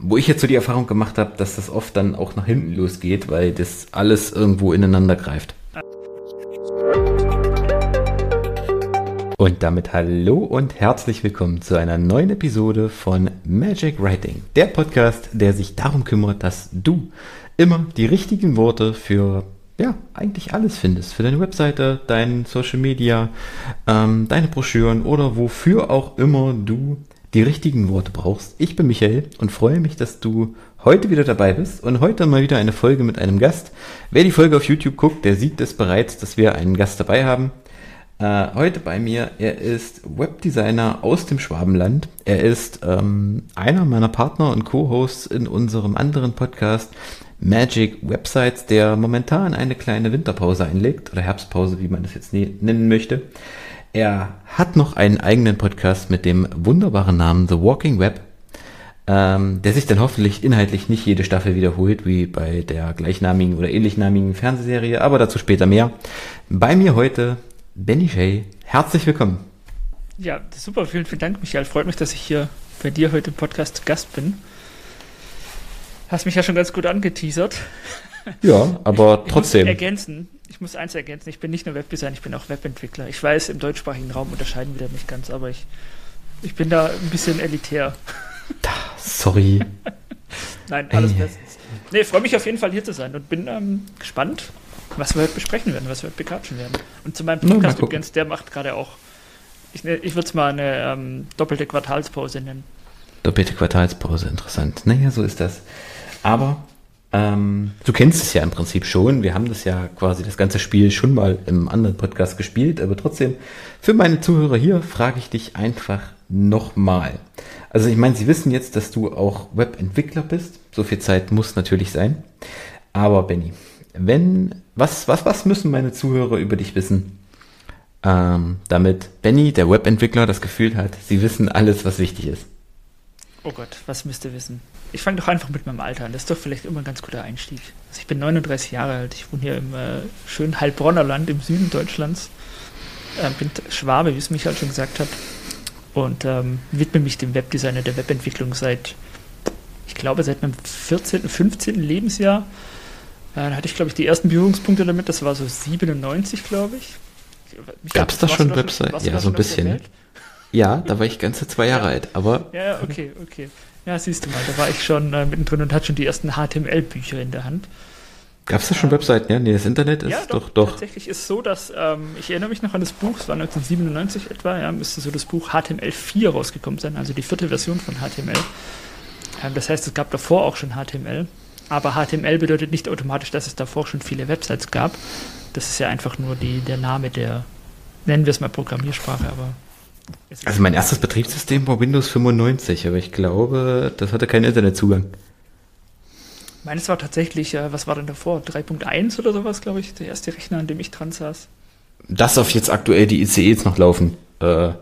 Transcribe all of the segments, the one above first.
wo ich jetzt so die Erfahrung gemacht habe, dass das oft dann auch nach hinten losgeht, weil das alles irgendwo ineinander greift. Und damit hallo und herzlich willkommen zu einer neuen Episode von Magic Writing, der Podcast, der sich darum kümmert, dass du immer die richtigen Worte für eigentlich alles findest. Für deine Webseite, dein Social Media, deine Broschüren oder wofür auch immer du die richtigen Worte brauchst. Ich bin Michael und freue mich, dass du heute wieder dabei bist und heute mal wieder eine Folge mit einem Gast. Wer die Folge auf YouTube guckt, der sieht es bereits, dass wir einen Gast dabei haben. Heute bei mir, er ist Webdesigner aus dem Schwabenland. Er ist einer meiner Partner und Co-Hosts in unserem anderen Podcast Magic Websites, der momentan eine kleine Winterpause einlegt oder Herbstpause, wie man das jetzt nennen möchte. Er hat noch einen eigenen Podcast mit dem wunderbaren Namen The Walking Web, der sich dann hoffentlich inhaltlich nicht jede Staffel wiederholt, wie bei der gleichnamigen oder ähnlichnamigen Fernsehserie, aber dazu später mehr. Bei mir heute Benny Shay. Herzlich willkommen. Ja, super, vielen Dank, Michael. Freut mich, dass ich hier bei dir heute im Podcast zu Gast bin. Hast mich ja schon ganz gut angeteasert. Ja, aber trotzdem. Ich muss eins ergänzen, ich bin nicht nur Webdesigner, ich bin auch Webentwickler. Ich weiß, im deutschsprachigen Raum unterscheiden wir da nicht ganz, aber ich bin da ein bisschen elitär. Sorry. Nein, alles bestens. Nee, freue mich auf jeden Fall hier zu sein und bin gespannt, was wir heute besprechen werden, was wir heute bequatschen werden. Und zu meinem Podcast übrigens, der macht gerade auch, ich würde es mal eine doppelte Quartalspause nennen. Doppelte Quartalspause, interessant. Naja, so ist das. Aber du kennst es ja im Prinzip schon. Wir haben das ja quasi das ganze Spiel schon mal im anderen Podcast gespielt. Aber trotzdem, für meine Zuhörer hier frage ich dich einfach nochmal. Also ich meine, sie wissen jetzt, dass du auch Webentwickler bist. So viel Zeit muss natürlich sein. Aber Benny, was müssen meine Zuhörer über dich wissen, damit Benny, der Webentwickler, das Gefühl hat, sie wissen alles, was wichtig ist? Oh Gott, was müsst ihr wissen? Ich fange doch einfach mit meinem Alter an. Das ist doch vielleicht immer ein ganz guter Einstieg. Also ich bin 39 Jahre alt. Ich wohne hier im schönen Heilbronner Land im Süden Deutschlands. Bin Schwabe, wie es Michael schon gesagt hat. Und widme mich dem Webdesign und der Webentwicklung seit meinem 14., 15. Lebensjahr. Da hatte ich, glaube ich, die ersten Berührungspunkte damit. Das war so 97, glaube ich. Gab es da schon Website? Ja, so ein bisschen. Ja, da war ich ganze 2 Jahre alt, aber... Ja, okay. Ja, siehst du mal, da war ich schon mittendrin und hatte schon die ersten HTML-Bücher in der Hand. Gab es da schon Webseiten? Ja, nee, das Internet ist doch... Tatsächlich ist so, dass, ich erinnere mich noch an das Buch, es war 1997 etwa, ja, müsste so das Buch HTML4 rausgekommen sein, also die 4. Version von HTML. Das heißt, es gab davor auch schon HTML, aber HTML bedeutet nicht automatisch, dass es davor schon viele Websites gab. Das ist ja einfach nur der Name der, nennen wir es mal Programmiersprache, aber... Also mein erstes Betriebssystem war Windows 95, aber ich glaube, das hatte keinen Internetzugang. Meines war tatsächlich, was war denn davor? 3.1 oder sowas, glaube ich, der erste Rechner, an dem ich dran saß. Das auf jetzt aktuell die ICEs noch laufen. Ja.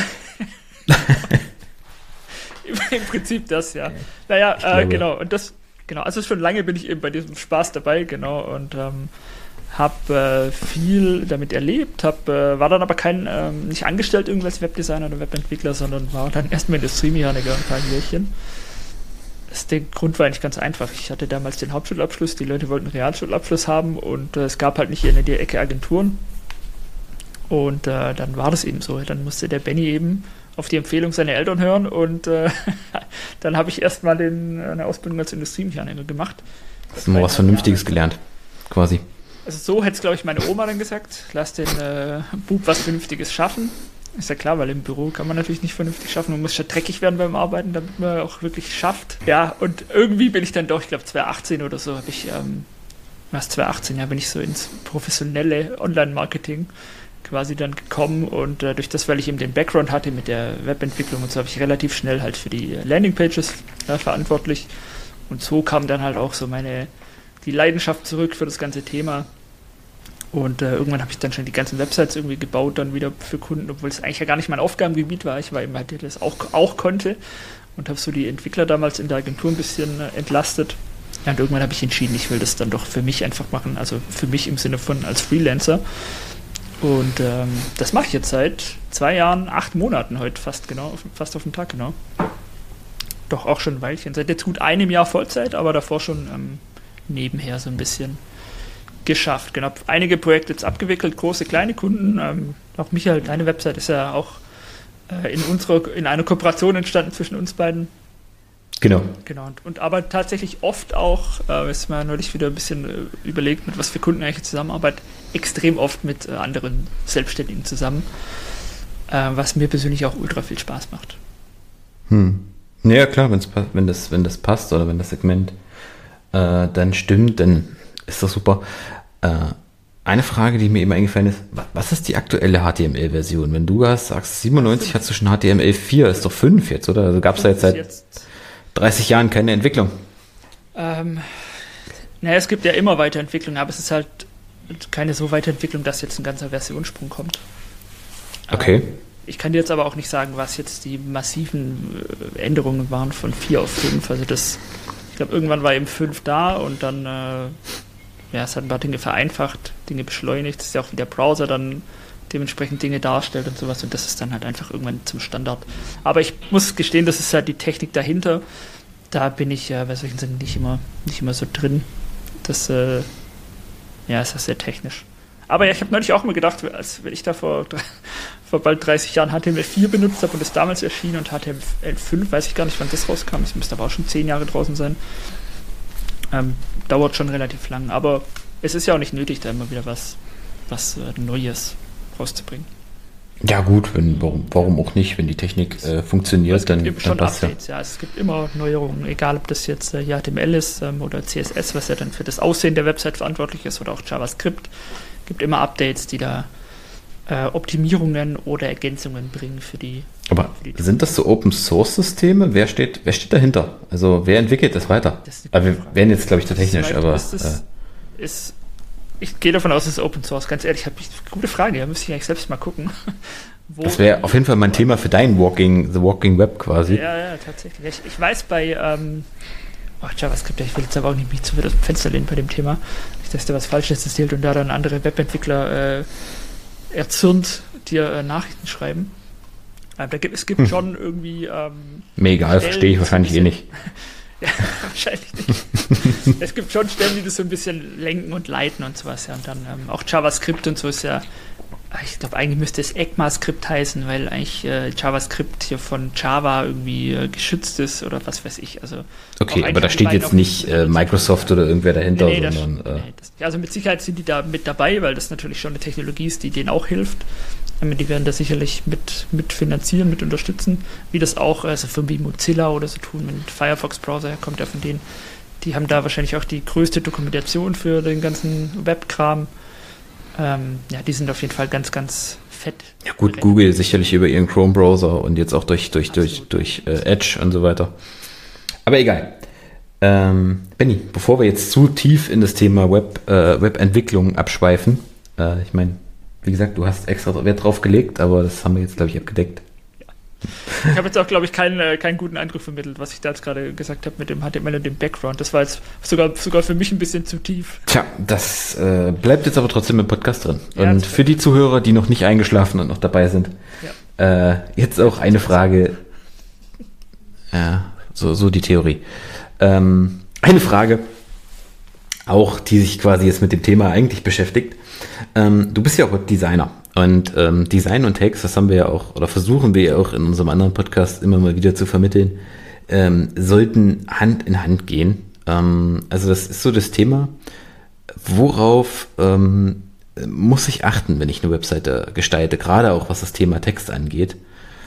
Im Prinzip das, ja. Naja, genau. Und also schon lange bin ich eben bei diesem Spaß dabei, genau, und habe viel damit erlebt, war dann aber nicht angestellt irgendwie als Webdesigner oder Webentwickler, sondern war dann erstmal Industriemechaniker ein paar Jährchen. Der Grund war eigentlich ganz einfach. Ich hatte damals den Hauptschulabschluss, die Leute wollten einen Realschulabschluss haben und es gab halt nicht hier in der Ecke Agenturen. Und dann war das eben so. Dann musste der Benny eben auf die Empfehlung seiner Eltern hören und dann habe ich erstmal eine Ausbildung als Industriemechaniker gemacht. Hast du mal was Vernünftiges gelernt, quasi. Also so hätte es, glaube ich, meine Oma dann gesagt, lass den Bub was Vernünftiges schaffen. Ist ja klar, weil im Büro kann man natürlich nicht vernünftig schaffen. Man muss schon dreckig werden beim Arbeiten, damit man auch wirklich schafft. Ja, und irgendwie bin ich dann doch, ich glaube 2018 oder so, bin ich so ins professionelle Online-Marketing quasi dann gekommen. Und durch das, weil ich eben den Background hatte mit der Webentwicklung und so, habe ich relativ schnell halt für die Landingpages verantwortlich. Und so kam dann halt auch so die Leidenschaft zurück für das ganze Thema. Und irgendwann habe ich dann schon die ganzen Websites irgendwie gebaut, dann wieder für Kunden, obwohl es eigentlich ja gar nicht mein Aufgabengebiet war. Ich war eben halt, der das auch konnte und habe so die Entwickler damals in der Agentur ein bisschen entlastet. Ja, und irgendwann habe ich entschieden, ich will das dann doch für mich einfach machen, also für mich im Sinne von als Freelancer. Und das mache ich jetzt seit 2 Jahren, 8 Monaten heute fast auf den Tag genau. doch auch schon ein Weilchen. Seit jetzt gut einem Jahr Vollzeit, aber davor schon nebenher so ein bisschen geschafft. Genau, einige Projekte jetzt abgewickelt, große, kleine Kunden. Auch Michael, deine Website ist ja auch in einer Kooperation entstanden zwischen uns beiden. Genau. Und aber tatsächlich oft auch, ist mir neulich wieder ein bisschen überlegt, mit was für Kunden eigentlich zusammenarbeitet, extrem oft mit anderen Selbstständigen zusammen, was mir persönlich auch ultra viel Spaß macht. Ja, klar, wenn das passt oder wenn das Segment dann stimmt, dann ist das super. Eine Frage, die mir eben eingefallen ist, was ist die aktuelle HTML-Version? Wenn du sagst, 97 hast du schon HTML4, ist doch 5 jetzt, oder? Also gab es da jetzt seit 30 Jahren keine Entwicklung? Es gibt ja immer Weiterentwicklung, aber es ist halt keine so Weiterentwicklung, dass jetzt ein ganzer Versionssprung kommt. Okay. Ich kann dir jetzt aber auch nicht sagen, was jetzt die massiven Änderungen waren von 4 auf 5. Also ich glaube, irgendwann war eben 5 da und dann es hat ein paar Dinge vereinfacht, Dinge beschleunigt. Das ist ja auch wie der Browser dann dementsprechend Dinge darstellt und sowas und das ist dann halt einfach irgendwann zum Standard. Aber ich muss gestehen, das ist halt die Technik dahinter. Da bin ich bei solchen Sachen nicht immer so drin. Das ist ja sehr technisch. Aber ich habe neulich auch mal gedacht, als wenn ich da vor bald 30 Jahren HTML4 benutzt habe und das damals erschien und HTML5, weiß ich gar nicht, wann das rauskam. Es müsste aber auch schon 10 Jahre draußen sein. Dauert schon relativ lang, aber es ist ja auch nicht nötig, da immer wieder was Neues rauszubringen. Ja gut, warum auch nicht, wenn die Technik funktioniert, dann passt Updates, ja. Es gibt immer Neuerungen, egal ob das jetzt HTML ist oder CSS, was ja dann für das Aussehen der Website verantwortlich ist, oder auch JavaScript. Es gibt immer Updates, die da Optimierungen oder Ergänzungen bringen für die. Aber sind das so Open-Source-Systeme? Wer steht dahinter? Also wer entwickelt das weiter? Wir werden jetzt, glaube ich, zu technisch, aber... Ich gehe davon aus, es ist Open Source. Ganz ehrlich, gute Frage, da müsste ich eigentlich selbst mal gucken. Das wäre auf jeden Fall mein Thema für dein The Walking Web quasi. Ja, tatsächlich. Ich weiß bei JavaScript, ich will jetzt aber auch nicht mich zu weit aus dem Fenster lehnen bei dem Thema. Nicht, dass da was Falsches erzählt und da dann andere Webentwickler erzürnt dir Nachrichten schreiben. Es gibt schon irgendwie... mir egal, verstehe ich wahrscheinlich nicht. Ja, wahrscheinlich nicht. Es gibt schon Stellen, die das so ein bisschen lenken und leiten und sowas. Ja. Und dann auch JavaScript und so ist ja, ich glaube, eigentlich müsste es ECMAScript heißen, weil eigentlich JavaScript hier von Java irgendwie geschützt ist oder was weiß ich. Also okay, aber da steht jetzt nicht Microsoft oder irgendwer dahinter, sondern... also mit Sicherheit sind die da mit dabei, weil das natürlich schon eine Technologie ist, die denen auch hilft. Die werden das sicherlich mit finanzieren, mit unterstützen, wie das auch Firmen wie Mozilla oder so tun, mit Firefox-Browser kommt ja von denen. Die haben da wahrscheinlich auch die größte Dokumentation für den ganzen Webkram. Die sind auf jeden Fall ganz, ganz fett. Ja gut, Google sicherlich über ihren Chrome-Browser und jetzt auch durch Edge und so weiter. Aber egal. Benni, bevor wir jetzt zu tief in das Thema Webentwicklung abschweifen, ich meine, wie gesagt, du hast extra Wert drauf gelegt, aber das haben wir jetzt, glaube ich, abgedeckt. Ja. Ich habe jetzt auch, glaube ich, keinen guten Eindruck vermittelt, was ich da jetzt gerade gesagt habe mit dem HTML und dem Background. Das war jetzt sogar für mich ein bisschen zu tief. Tja, das bleibt jetzt aber trotzdem im Podcast drin. Ja, und für die Zuhörer, die noch nicht eingeschlafen und noch dabei sind, jetzt auch eine Frage. Ja, so die Theorie. Eine Frage, auch die sich quasi jetzt mit dem Thema eigentlich beschäftigt. Du bist ja auch Designer und Design und Text, das haben wir ja auch, oder versuchen wir ja auch in unserem anderen Podcast immer mal wieder zu vermitteln, sollten Hand in Hand gehen. Also das ist so das Thema, worauf muss ich achten, wenn ich eine Webseite gestalte, gerade auch was das Thema Text angeht,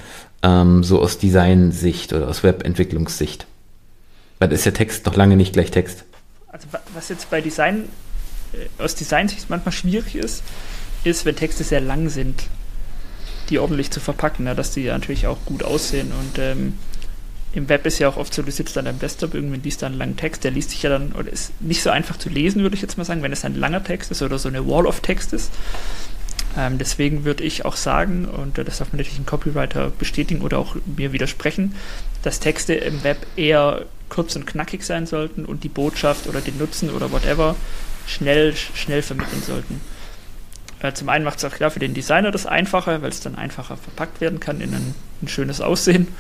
so aus Design-Sicht oder aus Webentwicklungssicht. Weil das ist ja Text noch lange nicht gleich Text. Also was jetzt bei aus Designsicht manchmal schwierig ist, wenn Texte sehr lang sind, die ordentlich zu verpacken, dass die natürlich auch gut aussehen. Und im Web ist ja auch oft so, du sitzt an deinem Desktop, irgendwann liest da einen langen Text, der liest sich ja dann, oder ist nicht so einfach zu lesen, würde ich jetzt mal sagen, wenn es ein langer Text ist oder so eine Wall of Text ist. Deswegen würde ich auch sagen, und das darf man natürlich ein Copywriter bestätigen oder auch mir widersprechen, dass Texte im Web eher kurz und knackig sein sollten und die Botschaft oder den Nutzen oder whatever schnell vermitteln sollten. Zum einen macht es auch klar für den Designer das einfacher, weil es dann einfacher verpackt werden kann in ein schönes Aussehen.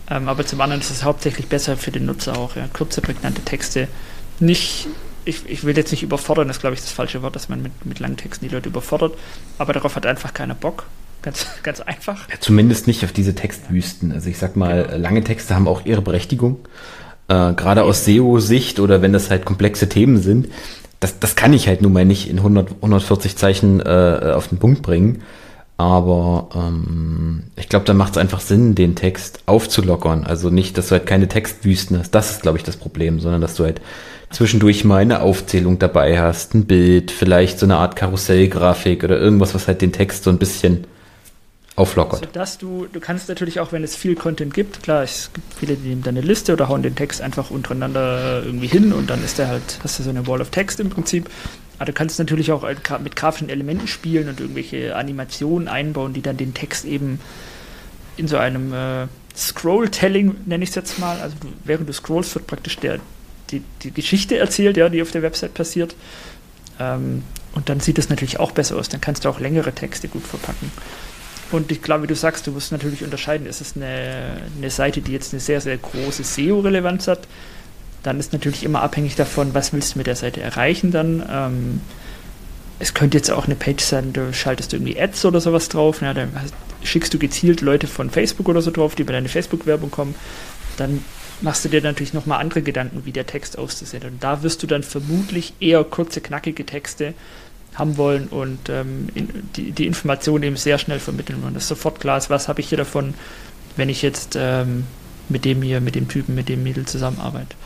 Aber zum anderen ist es hauptsächlich besser für den Nutzer auch. Ja. Kurze, prägnante Texte. Nicht, ich will jetzt nicht überfordern, das ist, glaube ich, das falsche Wort, dass man mit langen Texten die Leute überfordert. Aber darauf hat einfach keiner Bock. Ganz, ganz einfach. Ja, zumindest nicht auf diese Textwüsten. Also ich sag mal, lange Texte haben auch ihre Berechtigung. Gerade aus SEO-Sicht oder wenn das halt komplexe Themen sind. Das kann ich halt nun mal nicht in 140 Zeichen auf den Punkt bringen. Aber ich glaube, da macht es einfach Sinn, den Text aufzulockern. Also nicht, dass du halt keine Textwüsten hast. Das ist, glaube ich, das Problem. Sondern, dass du halt zwischendurch mal eine Aufzählung dabei hast, ein Bild, vielleicht so eine Art Karussellgrafik oder irgendwas, was halt den Text so ein bisschen auflockert. Sodass du kannst natürlich auch, wenn es viel Content gibt, klar, es gibt viele, die nehmen dann eine Liste oder hauen den Text einfach untereinander irgendwie hin und dann ist der halt, hast du so eine Wall of Text im Prinzip. Aber du kannst natürlich auch mit grafischen Elementen spielen und irgendwelche Animationen einbauen, die dann den Text eben in so einem Scroll-Telling, nenne ich es jetzt mal, also während du scrollst, wird praktisch die Geschichte erzählt, ja, die auf der Website passiert. Und dann sieht es natürlich auch besser aus. Dann kannst du auch längere Texte gut verpacken. Und ich glaube, wie du sagst, du musst natürlich unterscheiden, ist es eine Seite, die jetzt eine sehr, sehr große SEO-Relevanz hat, dann ist natürlich immer abhängig davon, was willst du mit der Seite erreichen dann. Es könnte jetzt auch eine Page sein, du schaltest irgendwie Ads oder sowas drauf, ja, dann schickst du gezielt Leute von Facebook oder so drauf, die über deine Facebook-Werbung kommen, dann machst du dir natürlich nochmal andere Gedanken, wie der Text auszusehen. Und da wirst du dann vermutlich eher kurze, knackige Texte haben wollen und die Informationen eben sehr schnell vermitteln wollen. Das ist sofort klar ist, was habe ich hier davon, wenn ich jetzt mit dem Typen, mit dem Mädel zusammenarbeite.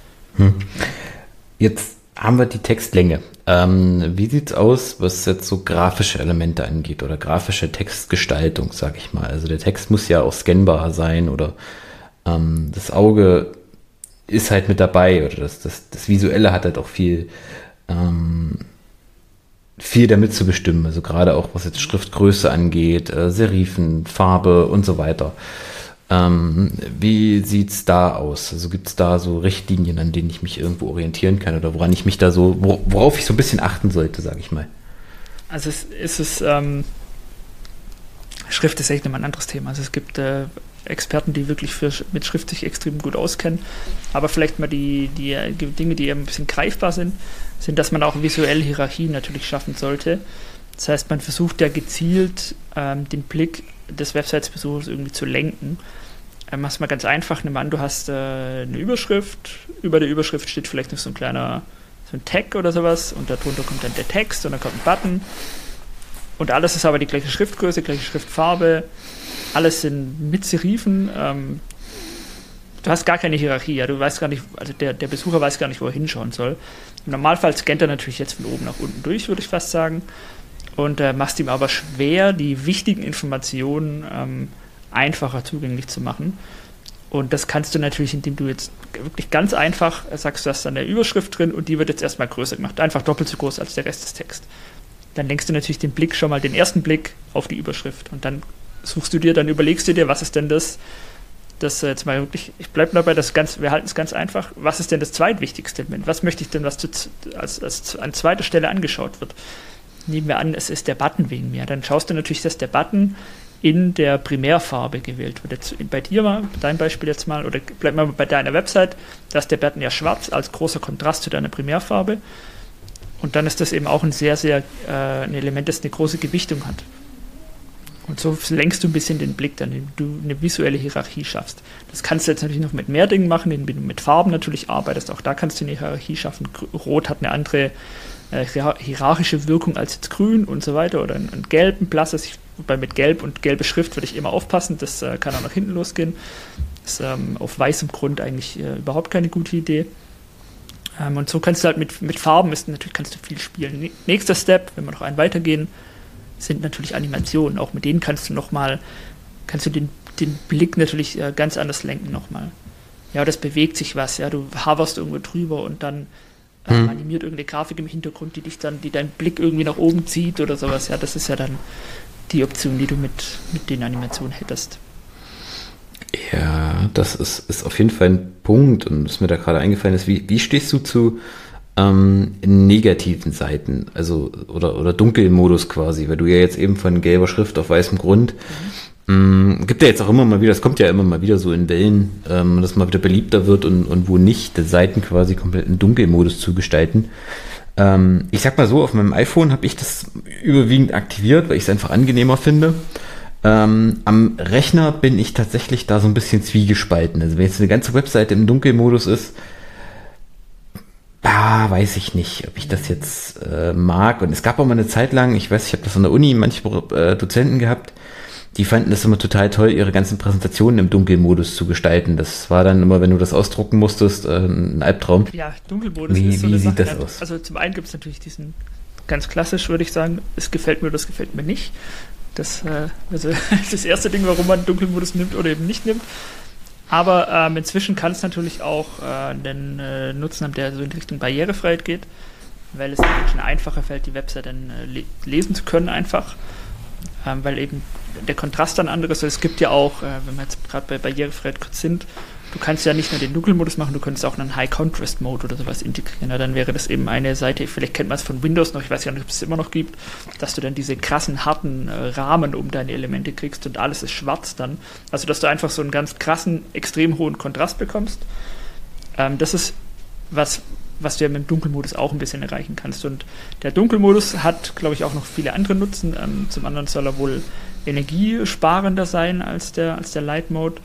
Jetzt haben wir die Textlänge. Wie sieht's aus, was jetzt so grafische Elemente angeht oder grafische Textgestaltung, sag ich mal. Also der Text muss ja auch scannbar sein oder das Auge ist halt mit dabei oder das Visuelle hat halt auch viel damit zu bestimmen. Also gerade auch, was jetzt Schriftgröße angeht, Serifen, Farbe und so weiter. Wie sieht's da aus? Also gibt's da so Richtlinien, an denen ich mich irgendwo orientieren kann oder woran ich mich da so, worauf ich so ein bisschen achten sollte, sage ich mal? Also Schrift ist echt nochmal ein anderes Thema. Also es gibt Experten, die wirklich mit Schrift sich extrem gut auskennen. Aber vielleicht mal die Dinge, die ein bisschen greifbar sind, dass man auch visuell Hierarchien natürlich schaffen sollte. Das heißt, man versucht ja gezielt den Blick des Websites-Besuchers irgendwie zu lenken. Mach's mal ganz einfach. Nimm an, du hast eine Überschrift. Über der Überschrift steht vielleicht noch so ein Tag oder sowas und darunter kommt dann der Text und dann kommt ein Button. Und alles ist aber die gleiche Schriftgröße, gleiche Schriftfarbe. Alles sind mit Serifen. Du hast gar keine Hierarchie. Ja? Du weißt gar nicht, also der Besucher weiß gar nicht, wo er hinschauen soll. Im Normalfall scannt er natürlich jetzt von oben nach unten durch, würde ich fast sagen. Und machst ihm aber schwer, die wichtigen Informationen einfacher zugänglich zu machen. Und das kannst du natürlich, indem du jetzt wirklich ganz einfach sagst, du hast dann eine Überschrift drin und die wird jetzt erstmal größer gemacht. Einfach doppelt so groß als der Rest des Texts. Dann lenkst du natürlich den ersten Blick auf die Überschrift. Und dann überlegst du dir, was ist denn das jetzt mal wirklich, ich bleibe dabei, wir halten es ganz einfach, was ist denn das zweitwichtigste Element? Was möchte ich denn, was als an zweiter Stelle angeschaut wird? Nehmen wir an, es ist der Button wegen mir. Dann schaust du natürlich, dass der Button in der Primärfarbe gewählt wird. Jetzt bei dir mal, dein Beispiel jetzt mal, oder bleib mal bei deiner Website, da ist der Button ja schwarz als großer Kontrast zu deiner Primärfarbe. Und dann ist das eben auch ein sehr, sehr ein Element, das eine große Gewichtung hat. Und so lenkst du ein bisschen den Blick, dann indem du eine visuelle Hierarchie schaffst. Das kannst du jetzt natürlich noch mit mehr Dingen machen, indem du mit Farben natürlich arbeitest. Auch da kannst du eine Hierarchie schaffen. Rot hat eine andere hierarchische Wirkung als jetzt grün und so weiter. Oder ein Gelb, ein blasses. Wobei mit Gelb und gelbe Schrift würde ich immer aufpassen. Das kann auch nach hinten losgehen. Das ist auf weißem Grund eigentlich überhaupt keine gute Idee. Und so kannst du halt mit Farben kannst du viel spielen. Nächster Step, wenn wir noch einen weitergehen, sind natürlich Animationen. Auch mit denen kannst du den Blick natürlich ganz anders lenken nochmal. Ja, das bewegt sich was, ja, du hoverst irgendwo drüber und dann animiert irgendeine Grafik im Hintergrund, die deinen Blick irgendwie nach oben zieht oder sowas. Ja, das ist ja dann die Option, die du mit den Animationen hättest. Ja, das ist auf jeden Fall ein Punkt und was mir da gerade eingefallen ist, wie stehst du zu negativen Seiten, also oder Dunkelmodus quasi, weil du ja jetzt eben von gelber Schrift auf weißem Grund Gibt ja jetzt auch immer mal wieder, das kommt ja immer mal wieder so in Wellen, dass mal wieder beliebter wird und wo nicht, die Seiten quasi komplett in Dunkelmodus zu gestalten. Ich sag mal so, auf meinem iPhone habe ich das überwiegend aktiviert, weil ich es einfach angenehmer finde. Am Rechner bin ich tatsächlich da so ein bisschen zwiegespalten. Also wenn jetzt eine ganze Webseite im Dunkelmodus ist, weiß ich nicht, ob ich das jetzt mag. Und es gab auch mal eine Zeit lang, ich weiß, ich habe das an der Uni, manche Dozenten gehabt, die fanden das immer total toll, ihre ganzen Präsentationen im Dunkelmodus zu gestalten. Das war dann immer, wenn du das ausdrucken musstest, ein Albtraum. Ja, Dunkelmodus ist so eine Sache. Wie sieht das aus? Also zum einen gibt es natürlich diesen, ganz klassisch würde ich sagen, es gefällt mir oder es gefällt mir nicht. Das das erste Ding, warum man Dunkelmodus nimmt oder eben nicht nimmt. Aber inzwischen kann es natürlich auch einen Nutzen haben, der so in Richtung Barrierefreiheit geht, weil es den Menschen einfacher fällt, die Website dann lesen zu können einfach. Weil eben der Kontrast dann anderes ist. Es gibt ja auch, wenn wir jetzt gerade bei Barrierefreiheit kurz sind, du kannst ja nicht nur den Dunkelmodus machen, du könntest auch einen High-Contrast-Mode oder sowas integrieren. Ja, dann wäre das eben eine Seite, vielleicht kennt man es von Windows noch, ich weiß ja nicht, ob es immer noch gibt, dass du dann diese krassen, harten Rahmen um deine Elemente kriegst und alles ist schwarz dann. Also, dass du einfach so einen ganz krassen, extrem hohen Kontrast bekommst. Das ist was du ja mit dem Dunkelmodus auch ein bisschen erreichen kannst. Und der Dunkelmodus hat, glaube ich, auch noch viele andere Nutzen. Zum anderen soll er wohl energiesparender sein als der Light Mode.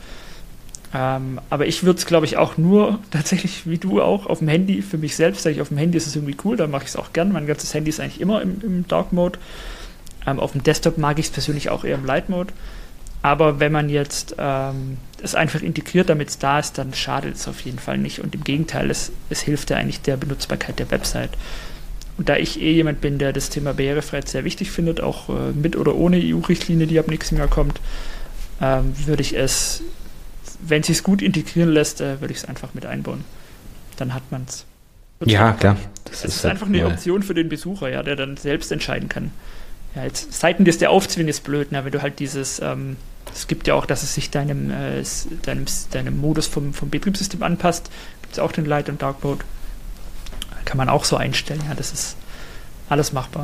Aber ich würde es, glaube ich, auch nur tatsächlich, wie du auch, auf dem Handy, für mich selbst, sage ich, auf dem Handy ist es irgendwie cool, da mache ich es auch gern. Mein ganzes Handy ist eigentlich immer im Dark Mode. Auf dem Desktop mag ich es persönlich auch eher im Light Mode. Aber wenn man jetzt es einfach integriert, damit es da ist, dann schadet es auf jeden Fall nicht. Und im Gegenteil, es hilft ja eigentlich der Benutzbarkeit der Website. Und da ich jemand bin, der das Thema Barrierefreiheit sehr wichtig findet, auch mit oder ohne EU-Richtlinie, die ab nächstem Jahr kommt, würde ich es, wenn es sich gut integrieren lässt, würde ich es einfach mit einbauen. Dann hat man es. Ja, klar. Das ist einfach eine Option für den Besucher, ja, der dann selbst entscheiden kann. Ja, jetzt Seiten, die es dir aufzwingen, ist blöd, ne? Wenn du halt dieses, es gibt ja auch, dass es sich deinem Modus vom Betriebssystem anpasst, gibt es auch den Light- und Dark Mode. Kann man auch so einstellen, ja, das ist alles machbar.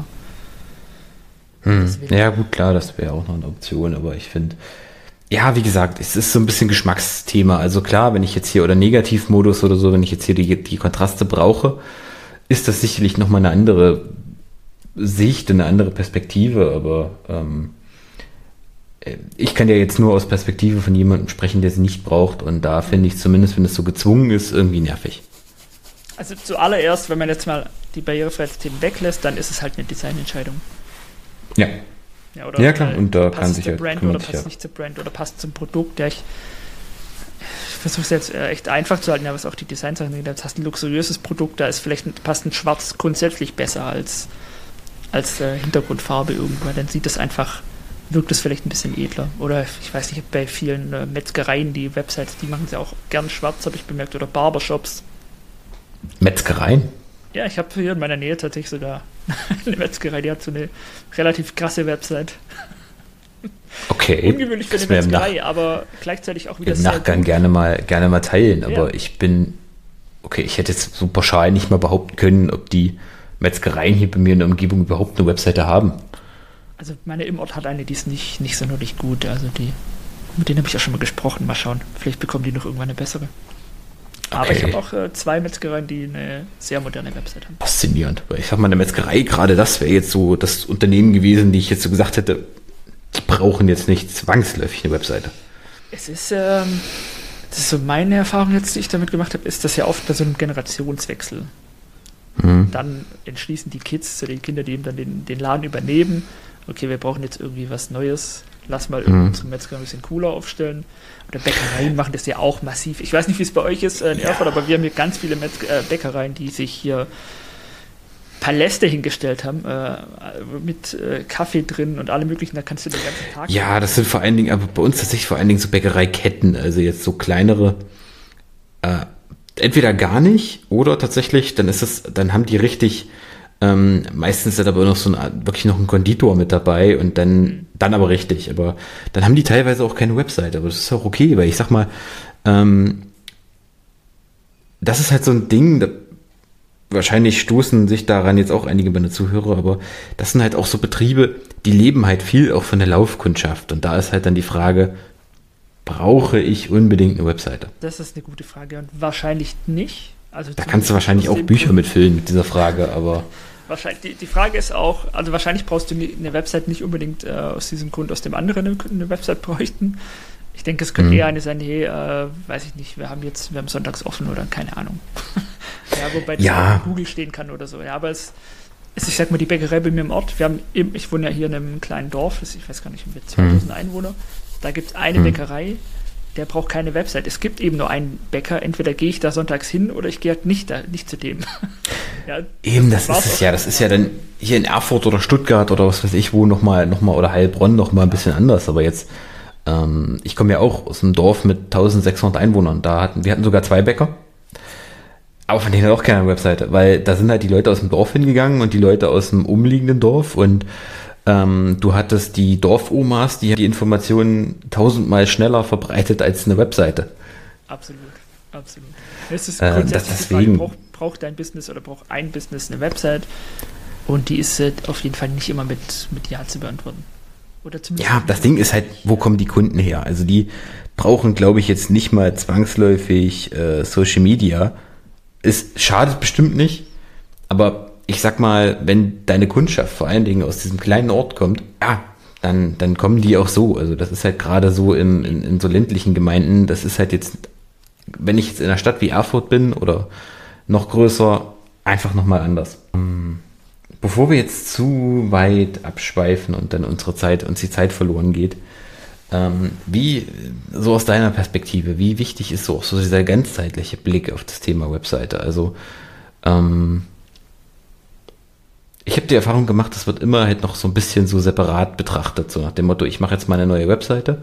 Ja, gut, klar, das wäre auch noch eine Option, aber ich finde, ja, wie gesagt, es ist so ein bisschen Geschmacksthema. Also klar, wenn ich jetzt hier, oder Negativmodus oder so, wenn ich jetzt hier die Kontraste brauche, ist das sicherlich nochmal eine andere Sicht, eine andere Perspektive, aber ich kann ja jetzt nur aus Perspektive von jemandem sprechen, der sie nicht braucht, und da finde ich zumindest, wenn es so gezwungen ist, irgendwie nervig. Also zuallererst, wenn man jetzt mal die Barrierefreiheitsthemen weglässt, dann ist es halt eine Designentscheidung. Ja. Ja, oder ja, klar, und da kann sich ja Brand oder passt nicht zur Brand oder passt zum Produkt. Ja, ich versuche es jetzt echt einfach zu halten, ja, was auch die Designsachen sind. Jetzt hast du ein luxuriöses Produkt, da ist passt ein Schwarz grundsätzlich besser als Hintergrundfarbe irgendwann. Dann sieht das einfach, wirkt es vielleicht ein bisschen edler. Oder ich weiß nicht, bei vielen Metzgereien, die Websites, die machen sie auch gern schwarz, habe ich bemerkt, oder Barbershops. Metzgereien? Ja, ich habe hier in meiner Nähe tatsächlich sogar eine Metzgerei, die hat so eine relativ krasse Website. Okay. Ungewöhnlich für eine Metzgerei, aber gleichzeitig auch wieder im Nachgang gerne mal teilen, aber ja. Ich hätte jetzt so pauschal nicht mal behaupten können, ob die Metzgereien hier bei mir in der Umgebung überhaupt eine Webseite haben. Also meine im Ort hat eine, die ist nicht sonderlich gut, also mit denen habe ich ja schon mal gesprochen, mal schauen, vielleicht bekommen die noch irgendwann eine bessere. Aber ich habe auch 2 Metzgereien, die eine sehr moderne Website haben. Faszinierend. Weil ich sag mal, eine Metzgerei, gerade das wäre jetzt so das Unternehmen gewesen, die ich jetzt so gesagt hätte, die brauchen jetzt nicht zwangsläufig eine Webseite. Es ist, das ist so meine Erfahrung jetzt, die ich damit gemacht habe, ist das ja oft bei so einem Generationswechsel. Dann entschließen die Kids zu den Kindern, die eben dann den Laden übernehmen, okay, wir brauchen jetzt irgendwie was Neues, lass mal unsere Metzger ein bisschen cooler aufstellen. Oder Bäckereien machen das ja auch massiv. Ich weiß nicht, wie es bei euch ist in Erfurt, aber wir haben hier ganz viele Bäckereien, die sich hier Paläste hingestellt haben, mit Kaffee drin und allem möglichen, da kannst du den ganzen Tag... Ja, das sind vor allen Dingen, aber bei uns tatsächlich vor allen Dingen so Bäckereiketten, also jetzt so kleinere, entweder gar nicht oder tatsächlich, dann haben die richtig, meistens ist aber noch wirklich noch ein Konditor mit dabei und dann aber richtig, aber dann haben die teilweise auch keine Website, aber das ist auch okay, weil ich sag mal, das ist halt so ein Ding, wahrscheinlich stoßen sich daran jetzt auch einige meiner Zuhörer, aber das sind halt auch so Betriebe, die leben halt viel auch von der Laufkundschaft. Und da ist halt dann die Frage, brauche ich unbedingt eine Webseite? Das ist eine gute Frage und wahrscheinlich nicht. Also da kannst du wahrscheinlich auch Bücher mitfüllen mit dieser Frage, aber... Wahrscheinlich, die Frage ist auch, also wahrscheinlich brauchst du eine Website nicht unbedingt aus diesem Grund, aus dem anderen eine Website bräuchten. Ich denke, es könnte eher eine sein, hey, weiß ich nicht, wir haben sonntags offen oder keine Ahnung. Ja, wobei das auch in Google stehen kann oder so. Ja, aber es ist, ich sag mal, die Bäckerei bei mir im Ort, ich wohne ja hier in einem kleinen Dorf, ich weiß gar nicht, mit 2000 Einwohner, da gibt es eine Bäckerei, der braucht keine Website. Es gibt eben nur einen Bäcker, entweder gehe ich da sonntags hin oder ich gehe halt nicht zu dem. Ja, eben, das ist es ja. Das ist ja dann hier in Erfurt oder Stuttgart oder was weiß ich wo nochmal oder Heilbronn nochmal ein bisschen anders. Aber jetzt, ich komme ja auch aus einem Dorf mit 1600 Einwohnern. Wir hatten sogar 2 Bäcker. Aber von denen hat auch keine Webseite, weil da sind halt die Leute aus dem Dorf hingegangen und die Leute aus dem umliegenden Dorf und du hattest die Dorfomas, die Informationen 1000-mal schneller verbreitet als eine Webseite. Absolut. Es ist grundsätzlich die Frage, braucht dein Business oder braucht ein Business eine Website? Und die ist auf jeden Fall nicht immer mit Ja zu beantworten. Oder zumindest das Ding ist halt, wo kommen die Kunden her? Also die brauchen, glaube ich, jetzt nicht mal zwangsläufig Social Media. Es schadet bestimmt nicht, aber ich sag mal, wenn deine Kundschaft vor allen Dingen aus diesem kleinen Ort kommt, dann kommen die auch so. Also das ist halt gerade so in so ländlichen Gemeinden, das ist halt jetzt, wenn ich jetzt in einer Stadt wie Erfurt bin oder noch größer, einfach nochmal anders. Bevor wir jetzt zu weit abschweifen und dann uns die Zeit verloren geht, wie, so aus deiner Perspektive, wie wichtig ist so auch so dieser ganzheitliche Blick auf das Thema Webseite? Also, ich habe die Erfahrung gemacht, das wird immer halt noch so ein bisschen so separat betrachtet, so nach dem Motto, ich mache jetzt mal eine neue Webseite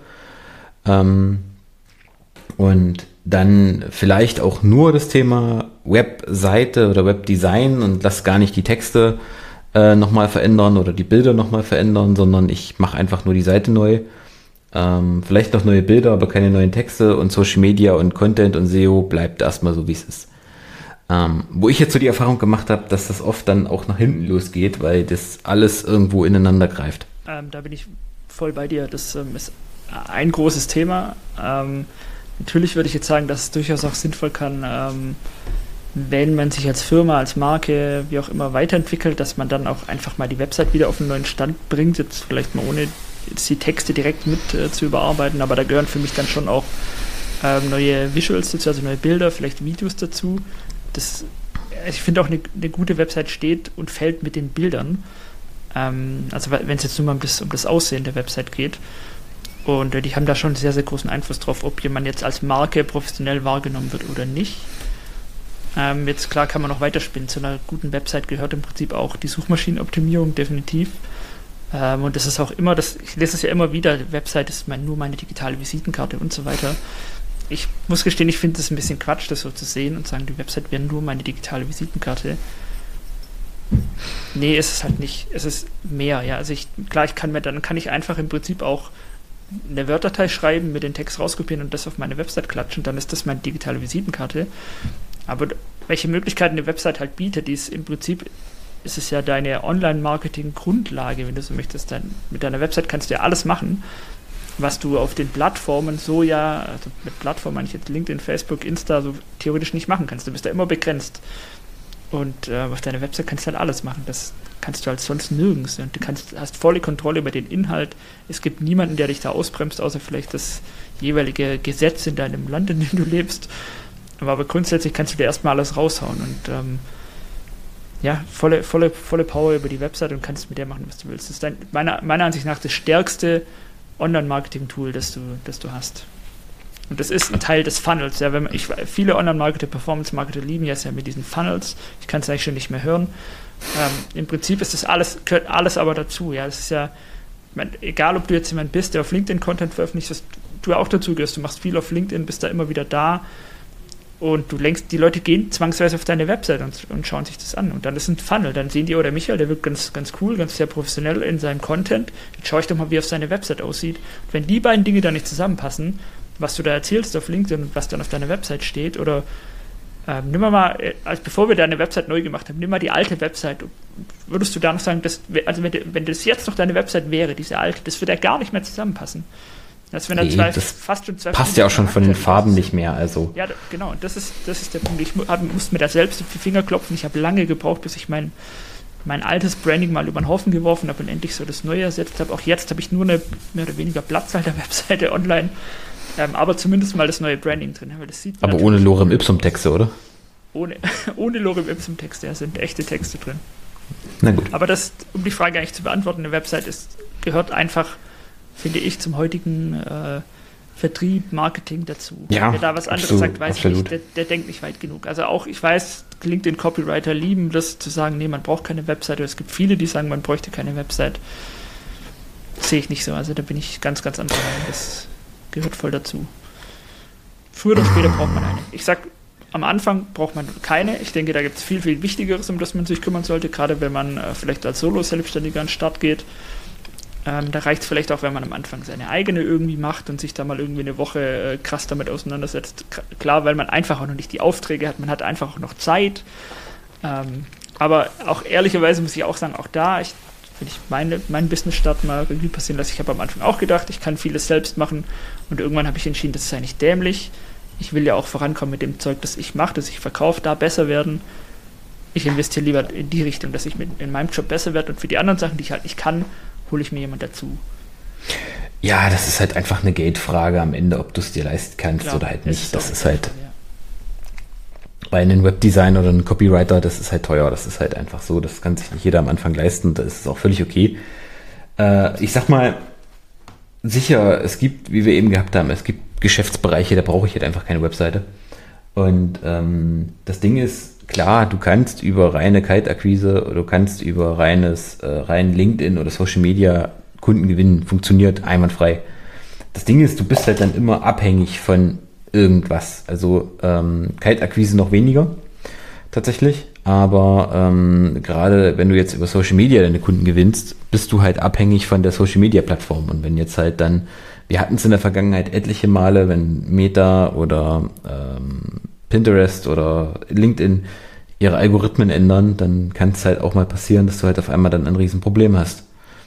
und dann vielleicht auch nur das Thema Webseite oder Webdesign und lass gar nicht die Texte nochmal verändern oder die Bilder nochmal verändern, sondern ich mache einfach nur die Seite neu. Vielleicht noch neue Bilder, aber keine neuen Texte und Social Media und Content und SEO bleibt erstmal so, wie es ist. Wo ich jetzt so die Erfahrung gemacht habe, dass das oft dann auch nach hinten losgeht, weil das alles irgendwo ineinander greift. Da bin ich voll bei dir. Das ist ein großes Thema. Natürlich würde ich jetzt sagen, dass es durchaus auch sinnvoll kann, wenn man sich als Firma, als Marke, wie auch immer weiterentwickelt, dass man dann auch einfach mal die Website wieder auf einen neuen Stand bringt, jetzt vielleicht mal ohne jetzt die Texte direkt mit zu überarbeiten, aber da gehören für mich dann schon auch neue Visuals dazu, also neue Bilder, vielleicht Videos dazu. Ich finde auch, eine gute Website steht und fällt mit den Bildern. Also wenn es jetzt nur mal um das Aussehen der Website geht. Und die haben da schon sehr, sehr großen Einfluss drauf, ob jemand jetzt als Marke professionell wahrgenommen wird oder nicht. Jetzt klar kann man noch weiterspinnen. Zu einer guten Website gehört im Prinzip auch die Suchmaschinenoptimierung, definitiv. Und das ist auch immer, ich lese es ja immer wieder, die Website ist nur meine digitale Visitenkarte und so weiter. Ich muss gestehen, ich finde es ein bisschen Quatsch, das so zu sehen und sagen, die Website wäre nur meine digitale Visitenkarte. Nee, ist es halt nicht. Es ist mehr, ja. Also dann kann ich einfach im Prinzip auch eine Word-Datei schreiben, mir den Text rauskopieren und das auf meine Website klatschen, dann ist das meine digitale Visitenkarte. Aber welche Möglichkeiten eine Website halt bietet, im Prinzip ist es ja deine Online-Marketing-Grundlage, wenn du so möchtest. Mit deiner Website kannst du ja alles machen, was du auf den Plattformen also mit Plattformen meine ich jetzt LinkedIn, Facebook, Insta, so theoretisch nicht machen kannst. Du bist da immer begrenzt. Und auf deiner Website kannst du halt alles machen. Das kannst du halt sonst nirgends. Und du hast volle Kontrolle über den Inhalt. Es gibt niemanden, der dich da ausbremst, außer vielleicht das jeweilige Gesetz in deinem Land, in dem du lebst. Aber grundsätzlich kannst du dir erstmal alles raushauen. Und volle Power über die Website und kannst mit der machen, was du willst. Das ist meiner Ansicht nach das stärkste Online-Marketing-Tool, das du hast. Und das ist ein Teil des Funnels. Ja, viele Online-Marketer, Performance-Marketer lieben ja mit diesen Funnels. Ich kann es eigentlich schon nicht mehr hören. Im Prinzip ist das gehört alles aber dazu. Ja, das ist ja, egal ob du jetzt jemand bist, der auf LinkedIn Content veröffentlicht, dass du ja auch dazu gehörst. Du machst viel auf LinkedIn, bist da immer wieder da und die Leute gehen zwangsweise auf deine Website und schauen sich das an. Und dann ist ein Funnel. Dann sehen die, der Michael, der wirkt ganz, ganz cool, ganz sehr professionell in seinem Content. Jetzt schaue ich doch mal, wie auf seine Website aussieht. Und wenn die beiden Dinge da nicht zusammenpassen, was du da erzählst auf LinkedIn und was dann auf deiner Website steht oder Nimm mal, also bevor wir deine Website neu gemacht haben, nimm mal die alte Website. Würdest du da noch sagen, also wenn das jetzt noch deine Website wäre, diese alte, das würde ja gar nicht mehr zusammenpassen. Das wären fast schon zwei passt ja auch schon von den Farben nicht mehr. Also. Ja, genau, das ist der Punkt. Ich musste mir da selbst auf die Finger klopfen. Ich habe lange gebraucht, bis ich mein altes Branding mal über den Haufen geworfen habe und endlich so das Neue ersetzt habe. Auch jetzt habe ich nur eine mehr oder weniger Platzhalter-Webseite online. Aber zumindest mal das neue Branding drin. Weil das sieht aber ohne Lorem Ipsum Texte, oder? Ohne Lorem Ipsum Texte, ja, sind echte Texte drin. Na gut. Aber um die Frage eigentlich zu beantworten, eine Website gehört einfach, finde ich, zum heutigen Vertrieb, Marketing dazu. Ja, wer da was anderes sagt, weiß ich nicht, der denkt nicht weit genug. Also auch, ich weiß, LinkedIn-Copywriter lieben das zu sagen, nee, man braucht keine Website. Es gibt viele, die sagen, man bräuchte keine Website. Sehe ich nicht so. Also da bin ich ganz, ganz anderer Meinung. Das gehört voll dazu. Früher oder später braucht man eine. Ich sag, am Anfang braucht man keine. Ich denke, da gibt es viel, viel Wichtigeres, um das man sich kümmern sollte, gerade wenn man vielleicht als Solo-Selbstständiger an den Start geht. Da reicht es vielleicht auch, wenn man am Anfang seine eigene irgendwie macht und sich da mal irgendwie eine Woche krass damit auseinandersetzt. Klar, weil man einfach auch noch nicht die Aufträge hat, man hat einfach auch noch Zeit. Aber auch ehrlicherweise muss ich auch sagen, auch da, wenn ich meinen Business-Start mal Revue passieren lasse, ich habe am Anfang auch gedacht, ich kann vieles selbst machen und irgendwann habe ich entschieden, das ist eigentlich dämlich. Ich will ja auch vorankommen mit dem Zeug, das ich mache, das ich verkaufe, da besser werden. Ich investiere lieber in die Richtung, dass ich in meinem Job besser werde und für die anderen Sachen, die ich halt nicht kann, hole ich mir jemand dazu. Ja, das ist halt einfach eine Geldfrage am Ende, ob du es dir leisten kannst oder halt nicht. Das ist halt bei einem Webdesigner oder einem Copywriter, das ist halt teuer. Das ist halt einfach so, das kann sich nicht jeder am Anfang leisten. Das ist auch völlig okay. Ich sag mal, sicher, es gibt, wie wir eben gehabt haben, es gibt Geschäftsbereiche, da brauche ich halt einfach keine Webseite. Und das Ding ist, klar, du kannst über reine Kaltakquise oder du kannst über rein LinkedIn oder Social Media Kunden gewinnen, funktioniert einwandfrei. Das Ding ist, du bist halt dann immer abhängig von irgendwas. Also Kaltakquise noch weniger tatsächlich, aber gerade wenn du jetzt über Social Media deine Kunden gewinnst, bist du halt abhängig von der Social Media Plattform. Und wenn jetzt halt dann, wir hatten es in der Vergangenheit etliche Male, wenn Meta oder Pinterest oder LinkedIn ihre Algorithmen ändern, dann kann es halt auch mal passieren, dass du halt auf einmal dann ein Riesenproblem hast.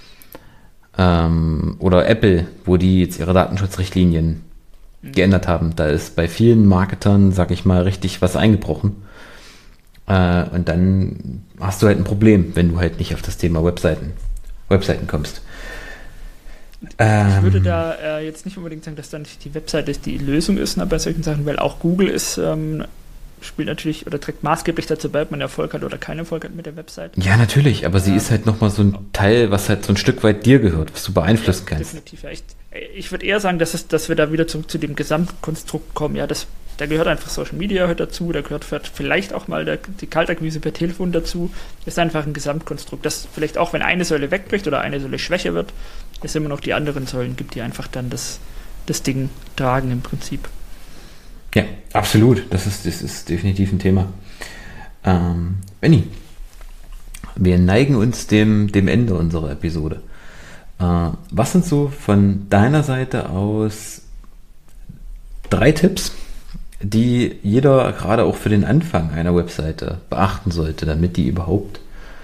Oder Apple, wo die jetzt ihre Datenschutzrichtlinien geändert haben. Da ist bei vielen Marketern, sag ich mal, richtig was eingebrochen. Und dann hast du halt ein Problem, wenn du halt nicht auf das Thema Webseiten kommst. Ich würde da jetzt nicht unbedingt sagen, dass dann die Webseite die Lösung ist bei solchen Sachen, weil auch Google spielt natürlich oder trägt maßgeblich dazu bei, ob man Erfolg hat oder keinen Erfolg hat mit der Website. Ja, natürlich, aber sie ist halt nochmal so ein Teil, was halt so ein Stück weit dir gehört, was du beeinflussen kannst. Definitiv, ja. Ich würde eher sagen, dass wir da wieder zu dem Gesamtkonstrukt kommen. Ja, da gehört einfach Social Media dazu, da gehört vielleicht auch mal die Kaltakquise per Telefon dazu. Das ist einfach ein Gesamtkonstrukt, das vielleicht auch, wenn eine Säule wegbricht oder eine Säule schwächer wird, es immer noch die anderen Säulen gibt, die einfach dann das Ding tragen im Prinzip. Ja, absolut. Das ist definitiv ein Thema. Benni, wir neigen uns dem Ende unserer Episode. Was sind so von deiner Seite aus 3 Tipps, die jeder gerade auch für den Anfang einer Webseite beachten sollte, damit die überhaupt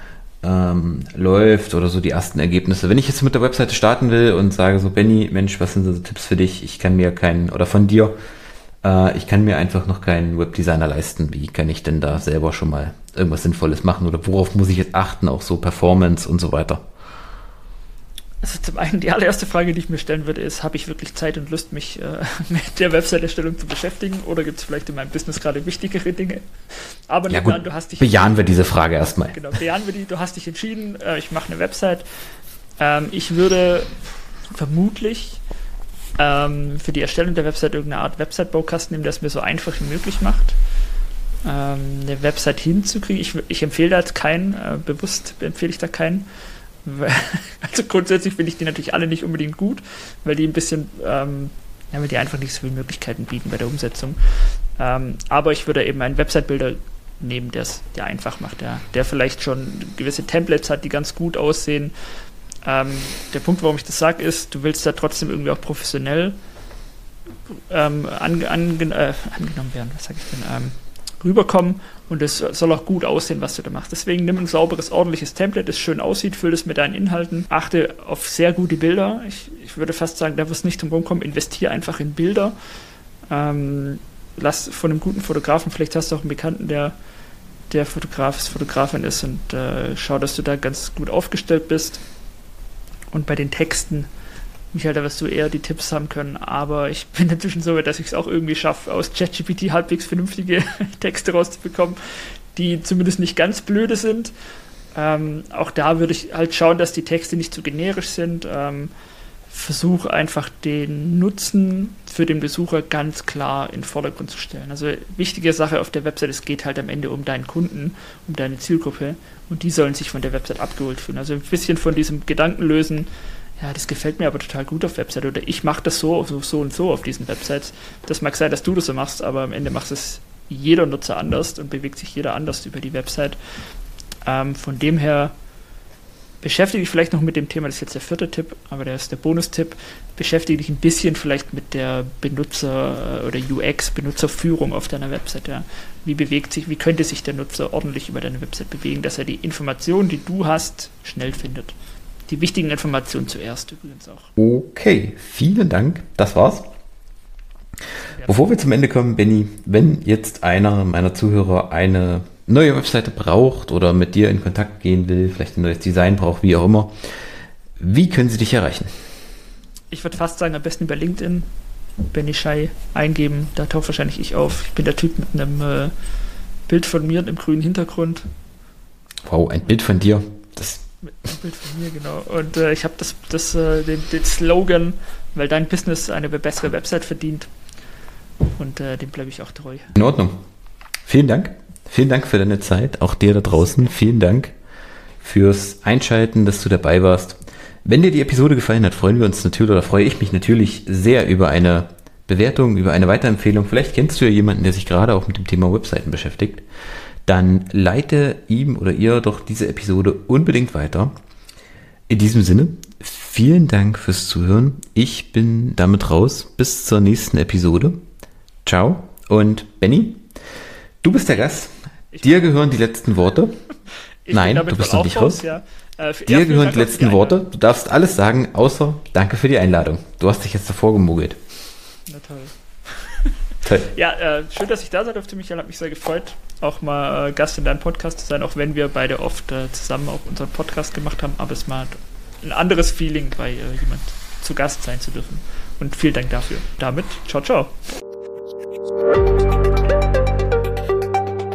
läuft oder so die ersten Ergebnisse? Wenn ich jetzt mit der Webseite starten will und sage so, Benni, Mensch, was sind so Tipps für dich? Ich kann mir einfach noch keinen Webdesigner leisten. Wie kann ich denn da selber schon mal irgendwas Sinnvolles machen? Oder worauf muss ich jetzt achten? Auch so Performance und so weiter. Also zum einen, die allererste Frage, die ich mir stellen würde, ist, habe ich wirklich Zeit und Lust, mich mit der Website-Erstellung zu beschäftigen? Oder gibt es vielleicht in meinem Business gerade wichtigere Dinge? Aber ja gut, du hast dich bejahen wir diese Frage erstmal. Genau, bejahen wir die. Du hast dich entschieden, ich mache eine Website. Ich würde vermutlich für die Erstellung der Website irgendeine Art Website-Baukasten nehmen, der es mir so einfach wie möglich macht, eine Website hinzukriegen. Ich empfehle da jetzt keinen, bewusst empfehle ich da keinen. Also grundsätzlich finde ich die natürlich alle nicht unbedingt gut, weil die ein bisschen, weil die einfach nicht so viele Möglichkeiten bieten bei der Umsetzung. Aber ich würde eben einen Website-Builder nehmen, der einfach macht, der vielleicht schon gewisse Templates hat, die ganz gut aussehen. Der Punkt, warum ich das sage, ist, du willst da trotzdem irgendwie auch professionell angenommen werden. Was sage ich denn? rüberkommen und es soll auch gut aussehen, was du da machst. Deswegen nimm ein sauberes, ordentliches Template, das schön aussieht, füll es mit deinen Inhalten, achte auf sehr gute Bilder. Ich würde fast sagen, da wirst du nicht drum rumkommen, investiere einfach in Bilder. Lass von einem guten Fotografen, vielleicht hast du auch einen Bekannten, der Fotografin ist und schau, dass du da ganz gut aufgestellt bist. Und bei den Texten, Michael, da wirst du eher die Tipps haben können, aber ich bin inzwischen so weit, dass ich es auch irgendwie schaffe, aus ChatGPT halbwegs vernünftige Texte rauszubekommen, die zumindest nicht ganz blöde sind. Auch da würde ich halt schauen, dass die Texte nicht zu generisch sind. Versuch einfach den Nutzen für den Besucher ganz klar in den Vordergrund zu stellen. Also wichtige Sache auf der Website, es geht halt am Ende um deinen Kunden, um deine Zielgruppe und die sollen sich von der Website abgeholt fühlen. Also ein bisschen von diesem Gedanken lösen, ja, das gefällt mir aber total gut auf Website oder ich mache das so und so auf diesen Websites. Das mag sein, dass du das so machst, aber am Ende macht es jeder Nutzer anders und bewegt sich jeder anders über die Website. Von dem her beschäftige dich vielleicht noch mit dem Thema, das ist jetzt der 4. Tipp, aber der ist der Bonustipp, beschäftige dich ein bisschen vielleicht mit der Benutzer- oder UX-Benutzerführung auf deiner Website. Ja. Wie könnte sich der Nutzer ordentlich über deine Website bewegen, dass er die Informationen, die du hast, schnell findet. Die wichtigen Informationen zuerst übrigens auch. Okay, vielen Dank. Das war's. Ja. Bevor wir zum Ende kommen, Benny, wenn jetzt einer meiner Zuhörer eine neue Webseite braucht oder mit dir in Kontakt gehen will, vielleicht ein neues Design braucht, wie auch immer, wie können sie dich erreichen? Ich würde fast sagen, am besten über LinkedIn, Benny Schei eingeben, da tauche wahrscheinlich ich auf. Ich bin der Typ mit einem Bild von mir im grünen Hintergrund. Wow, ein Bild von dir. Ein Bild von mir, genau. Und ich habe den Slogan, weil dein Business eine bessere Website verdient. Und dem bleibe ich auch treu. In Ordnung. Vielen Dank. Vielen Dank für deine Zeit. Auch dir da draußen. Vielen Dank fürs Einschalten, dass du dabei warst. Wenn dir die Episode gefallen hat, freuen wir uns natürlich, oder freue ich mich natürlich sehr über eine Bewertung, über eine Weiterempfehlung. Vielleicht kennst du ja jemanden, der sich gerade auch mit dem Thema Webseiten beschäftigt. Dann leite ihm oder ihr doch diese Episode unbedingt weiter. In diesem Sinne, vielen Dank fürs Zuhören. Ich bin damit raus. Bis zur nächsten Episode. Ciao. Und Benny, du bist der Gast. Dir gehören die letzten Worte. Nein, du bist noch nicht raus. Ja. Dir gehören die letzten Worte. Du darfst alles sagen, außer danke für die Einladung. Du hast dich jetzt davor gemogelt. Na toll. Ja, schön, dass ich da sein durfte, Michael. Hat mich sehr gefreut, auch mal Gast in deinem Podcast zu sein, auch wenn wir beide oft zusammen auch unseren Podcast gemacht haben. Aber es ist mal ein anderes Feeling, bei jemand zu Gast sein zu dürfen. Und vielen Dank dafür. Damit, ciao, ciao.